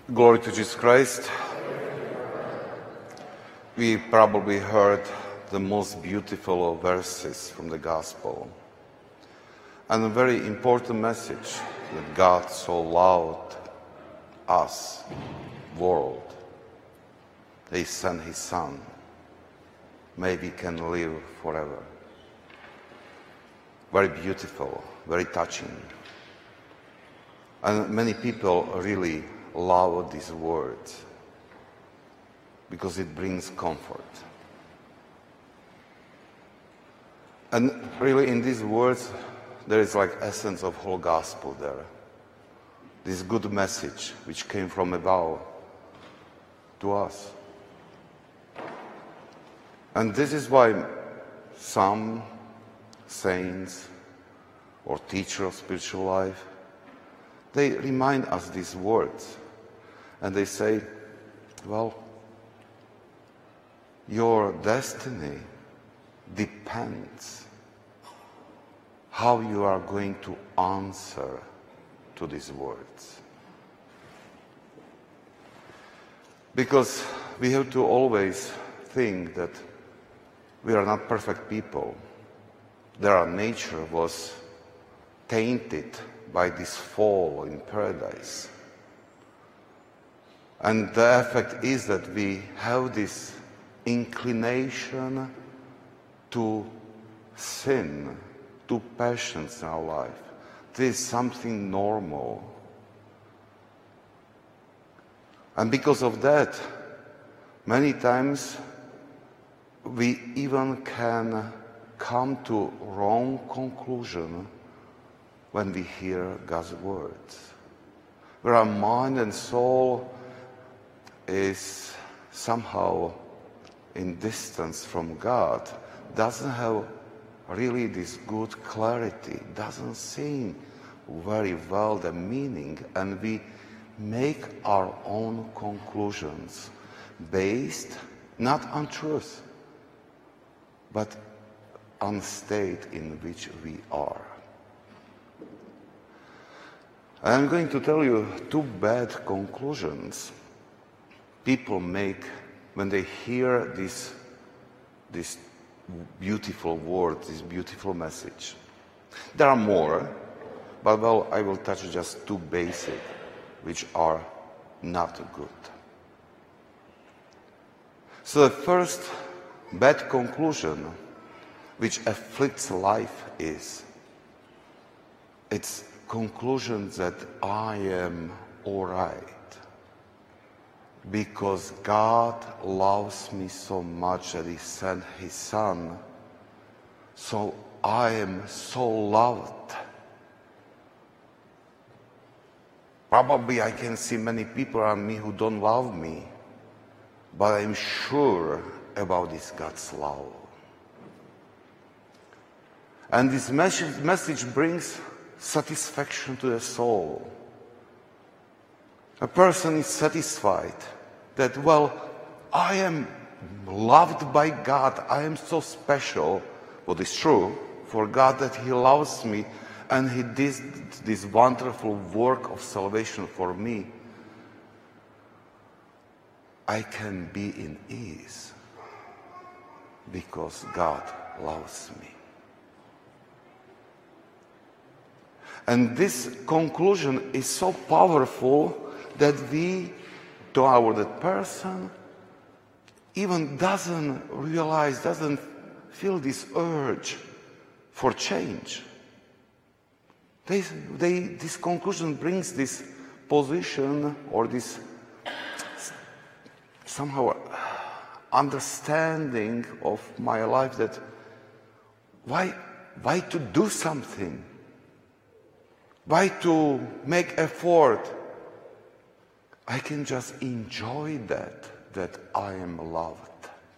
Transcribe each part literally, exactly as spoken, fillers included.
Glory to Jesus Christ. We probably heard the most beautiful verses from the Gospel and a very important message that God so loved us, world. He sent His Son. Maybe we can live forever. Very beautiful, very touching. And many people really love these words because it brings comfort. And really in these words there is like essence of whole gospel there. This good message which came from above to us. And this is why some saints or teachers of spiritual life, they remind us these words. And they say, well, your destiny depends how you are going to answer to these words. Because we have to always think that we are not perfect people. That our nature was tainted by this fall in paradise. And the effect is that we have this inclination to sin, to passions in our life. This is something normal. And because of that, many times we even can come to wrong conclusion when we hear God's words. Where our mind and soul is somehow in distance from God, doesn't have really this good clarity, doesn't see very well the meaning, and we make our own conclusions based not on truth, but on state in which we are. I'm going to tell you two bad conclusions people make when they hear this, this beautiful word, this beautiful message. There are more, but well, I will touch just two basic, which are not good. So the first bad conclusion which afflicts life is, it's conclusion that I am all right because God loves me so much that He sent His Son, so I am so loved. Probably I can see many people around me who don't love me, but I'm sure about this God's love. And this message, message brings satisfaction to the soul. A person is satisfied that, well, I am loved by God, I am so special. What is true for God that He loves me and He did this wonderful work of salvation for me. I can be in ease because God loves me. And this conclusion is so powerful that we, to our that person, even doesn't realize, doesn't feel this urge for change. They, they, this conclusion brings this position or this somehow understanding of my life that why, why to do something? Why to make effort? I can just enjoy that, that I am loved.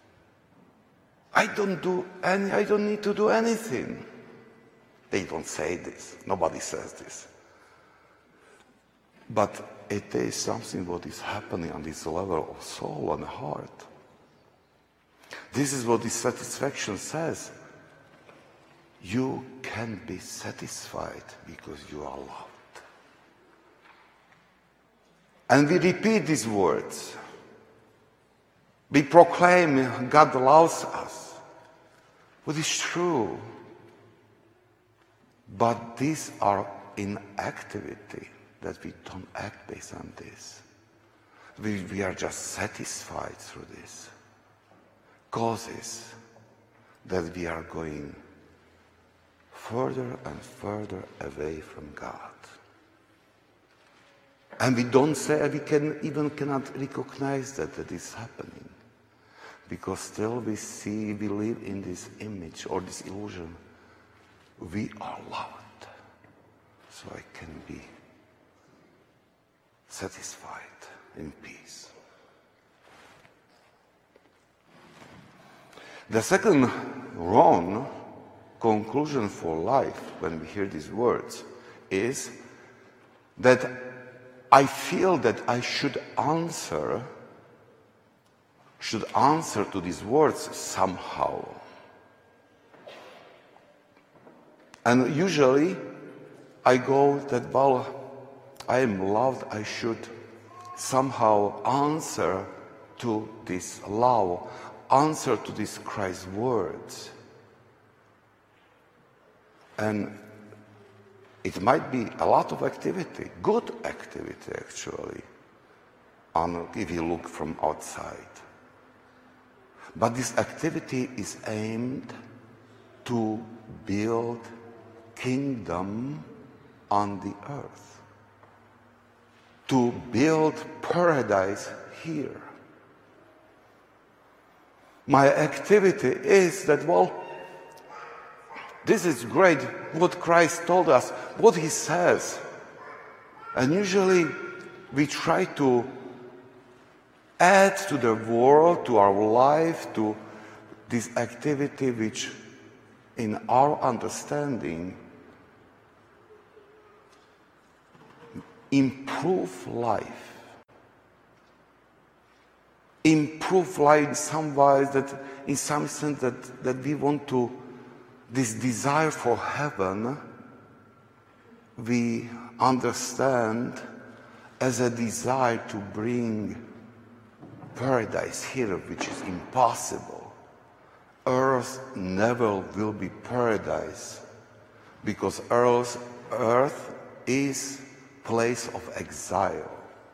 I don't do any, I don't need to do anything. They don't say this. Nobody says this. But it is something what is happening on this level of soul and heart. This is what this satisfaction says. You can be satisfied because you are loved. And we repeat these words. We proclaim God loves us. What is true. But these are in activity, that we don't act based on this. We, we are just satisfied through this. Causes that we are going further and further away from God. And we don't say, we can even cannot recognize that that is happening. Because still we see, we live in this image or this illusion. We are loved, so I can be satisfied in peace. The second wrong conclusion for life when we hear these words is that I feel that I should answer, should answer to these words somehow. And usually I go that, well, I am loved, I should somehow answer to this love, answer to these Christ's words. And it might be a lot of activity, good activity actually, on, if you look from outside. But this activity is aimed to build kingdom on the earth, to build paradise here. My activity is that, well, this is great, what Christ told us, what he says. And usually we try to add to the world, to our life, to this activity which in our understanding improve life. Improve life in some ways, that in some sense that, that we want to, this desire for heaven, we understand as a desire to bring paradise here, which is impossible. Earth never will be paradise, because earth, earth is place of exile.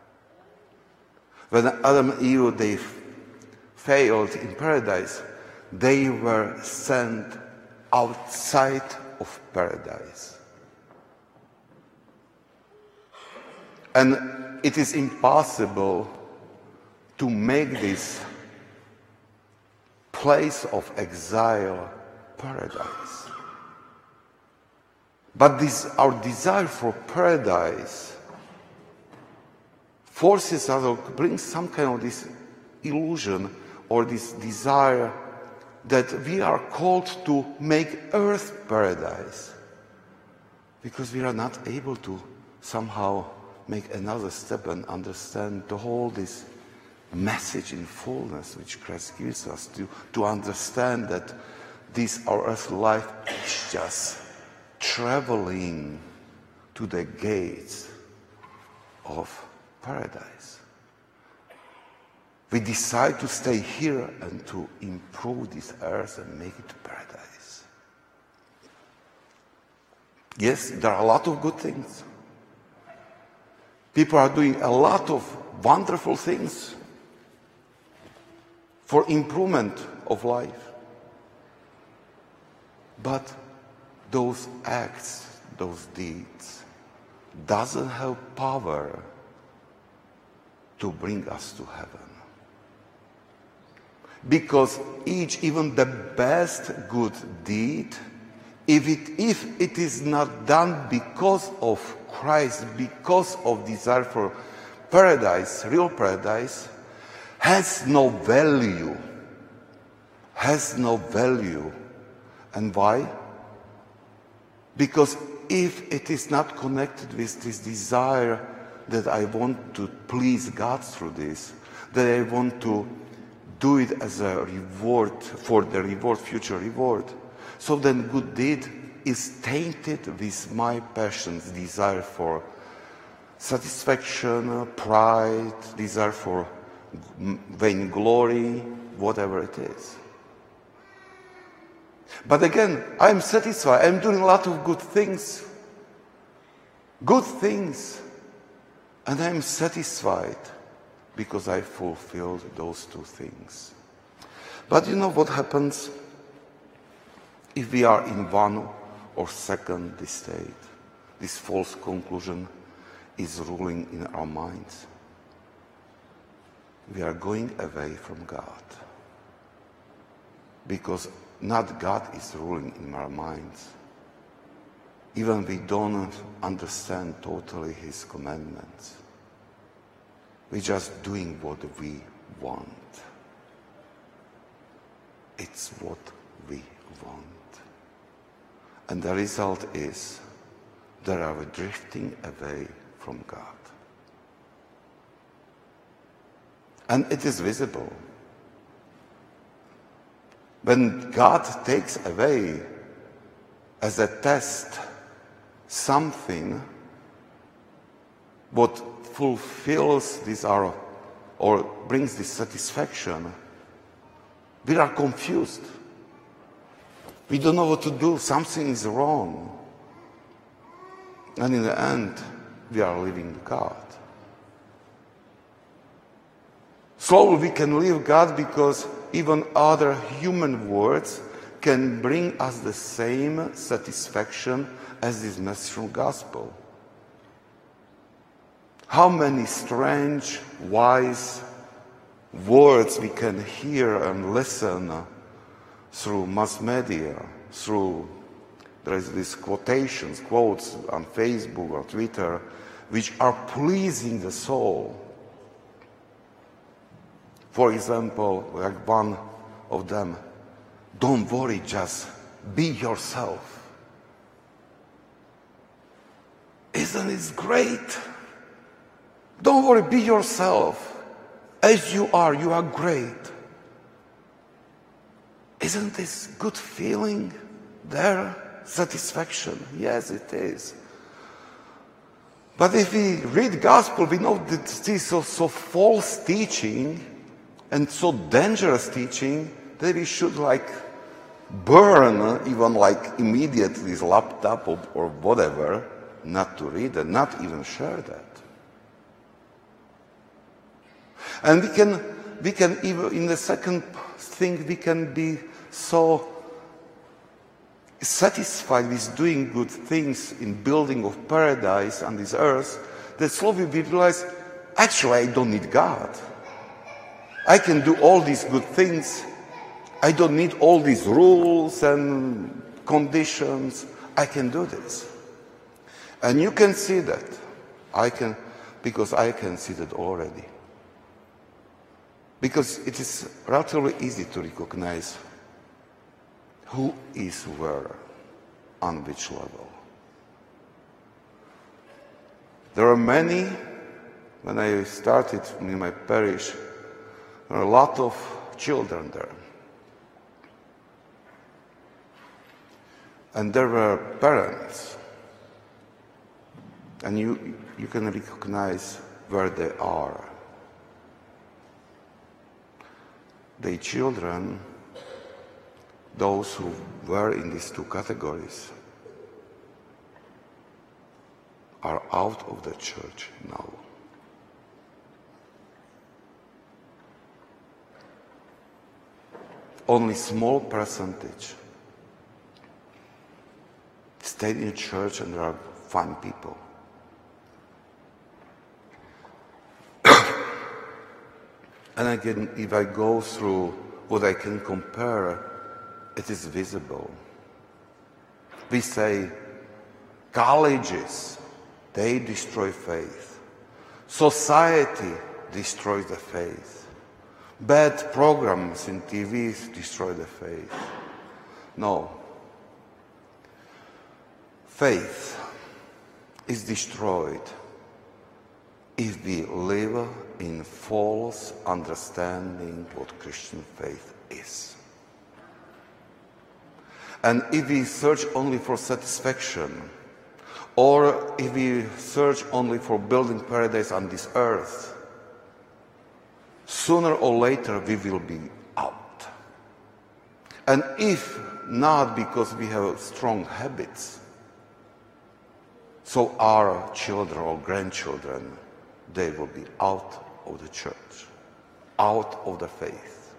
When Adam and Eve, they failed in paradise, they were sent outside of paradise. And it is impossible to make this place of exile paradise. But this, our desire for paradise forces us or brings some kind of this illusion or this desire that we are called to make earth paradise, because we are not able to somehow make another step and understand the whole this message in fullness which Christ gives us, to, to understand that this our earthly life is just traveling to the gates of paradise. We decide to stay here and to improve this earth and make it paradise. Yes, there are a lot of good things. People are doing a lot of wonderful things for improvement of life. But those acts, those deeds, doesn't have power to bring us to heaven. Because each, even the best good deed, if it, if it is not done because of Christ, because of desire for paradise, real paradise, has no value. Has no value. And why? Because if it is not connected with this desire that I want to please God through this, that I want to do it as a reward for the reward, future reward, so then good deed is tainted with my passions, desire for satisfaction, pride, desire for vainglory, whatever it is. But again, I'm satisfied. I'm doing a lot of good things. Good things. And I'm satisfied because I fulfilled those two things. But you know what happens if we are in one or second state? This false conclusion is ruling in our minds. We are going away from God. Because not God is ruling in our minds. Even we don't understand totally His commandments. We're just doing what we want. It's what we want. And the result is that we are drifting away from God. And it is visible. When God takes away as a test something what fulfills this our, or brings this satisfaction, we are confused. We don't know what to do. Something is wrong. And in the end, we are leaving God. Slowly we can leave God because even other human words can bring us the same satisfaction as this message from gospel. How many strange, wise words we can hear and listen through mass media, through, there is these quotations, quotes on Facebook or Twitter, which are pleasing the soul. For example, like one of them, don't worry, just be yourself. Isn't it great? Don't worry, be yourself. As you are, you are great. Isn't this good feeling there? Satisfaction? Yes, it is. But if we read gospel, we know that this is also false teaching and so dangerous teaching that we should like burn even like immediately his laptop or, or whatever, not to read and not even share that. And we can, we can even, in the second thing, we can be so satisfied with doing good things in building of paradise on this earth that slowly we realize, actually, I don't need God. I can do all these good things. I don't need all these rules and conditions. I can do this. And you can see that. I can, because I can see that already. Because it is relatively easy to recognize who is where, on which level. There are many, when I started in my parish, there are a lot of children there. And there were parents. And you, you can recognize where they are. The children, those who were in these two categories, are out of the church now. Only small percentage stayed in church, and there are fine people. And again, if I go through what I can compare, it is visible. We say colleges, they destroy faith. Society destroys the faith. Bad programs in T Vs destroy the faith. No. Faith is destroyed if we live in false understanding what Christian faith is. And if we search only for satisfaction, Or if we search only for building paradise on this earth, sooner or later we will be out. And if not because we have strong habits, so our children or grandchildren, they will be out of the church, out of the faith.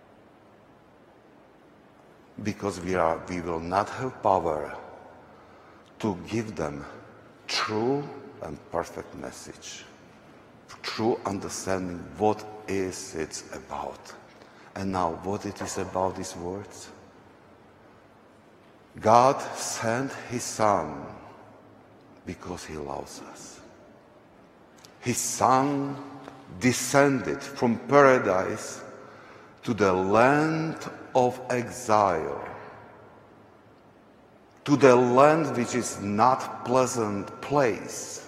Because we are, we will not have power to give them true and perfect message, true understanding what is it about. And now what it is about these words. God sent his Son because he loves us. His Son descended from paradise to the land of exile, to the land which is not pleasant place.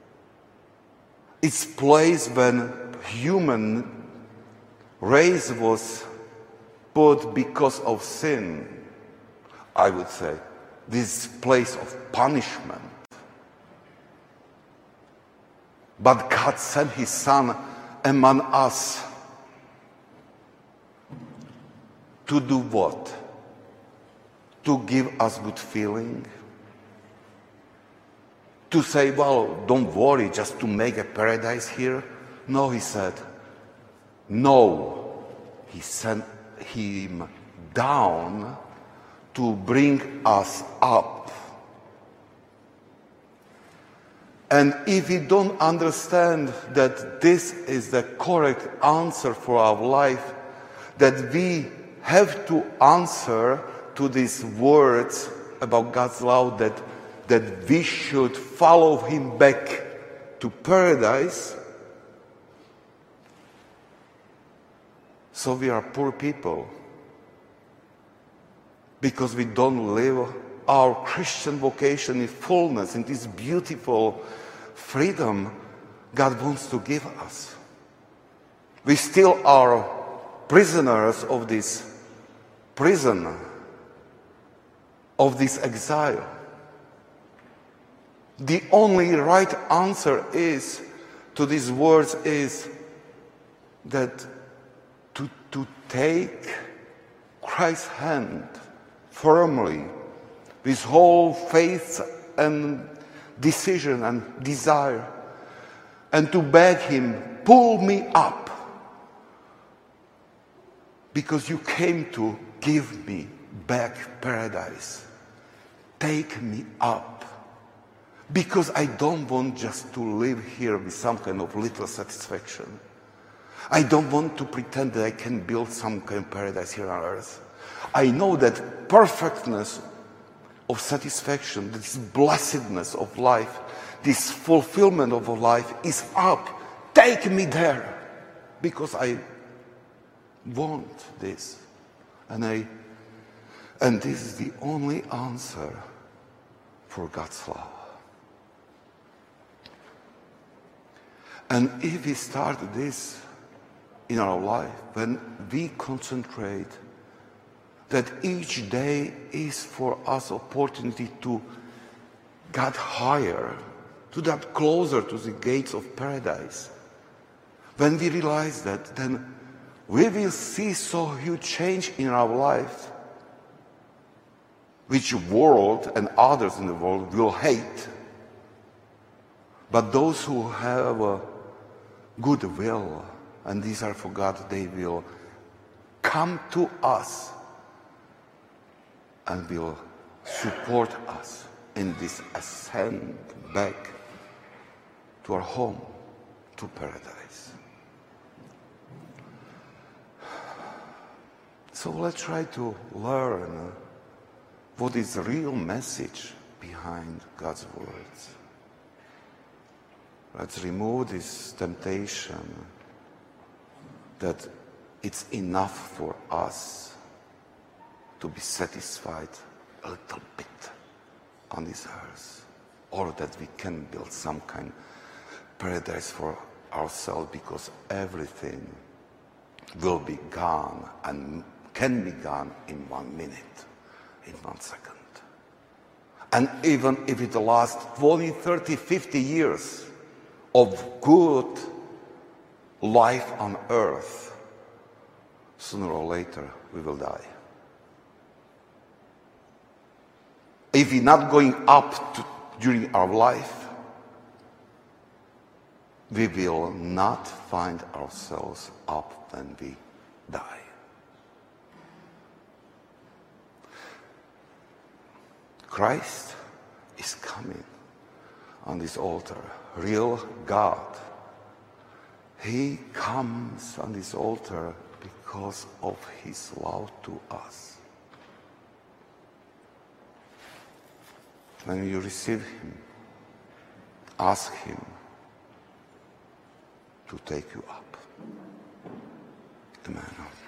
It's place when human race was put because of sin. I would say this place of punishment. But God sent his Son among us to do what? To give us good feeling, to say, well, don't worry, just to make a paradise here. No, he said, no, he sent him down to bring us up. And if we don't understand that this is the correct answer for our life, that we have to answer to these words about God's love, that, that we should follow him back to paradise. So we are poor people because we don't live our Christian vocation in fullness, in this beautiful freedom God wants to give us. We still are prisoners of this prison, of this exile. The only right answer is to these words is that to, to take Christ's hand firmly with whole faith and decision and desire, and to beg him, pull me up, because you came to give me back paradise. Take me up, because I don't want just to live here with some kind of little satisfaction. I don't want to pretend that I can build some kind of paradise here on earth. I know that perfectness of satisfaction, this blessedness of life, this fulfillment of life is up. Take me there, because I want this. And I and this is the only answer for God's love. And if we start this in our life, when we concentrate that each day is for us opportunity to get higher, to get closer to the gates of paradise. When we realize that, then we will see so huge change in our life, which world and others in the world will hate. But those who have a good will, and these are for God, they will come to us and will support us in this ascent back to our home, to paradise. So let's try to learn what is the real message behind God's words. Let's remove this temptation that it's enough for us to be satisfied a little bit on this earth, or that we can build some kind of paradise for ourselves, because everything will be gone and can be gone in one minute, in one second. And even if it lasts twenty, thirty, fifty years of good life on earth, sooner or later we will die. If we're not going up to, during our life, we will not find ourselves up when we die. Christ is coming on this altar, real God. He comes on this altar because of his love to us. When you receive him, ask him to take you up. Amen.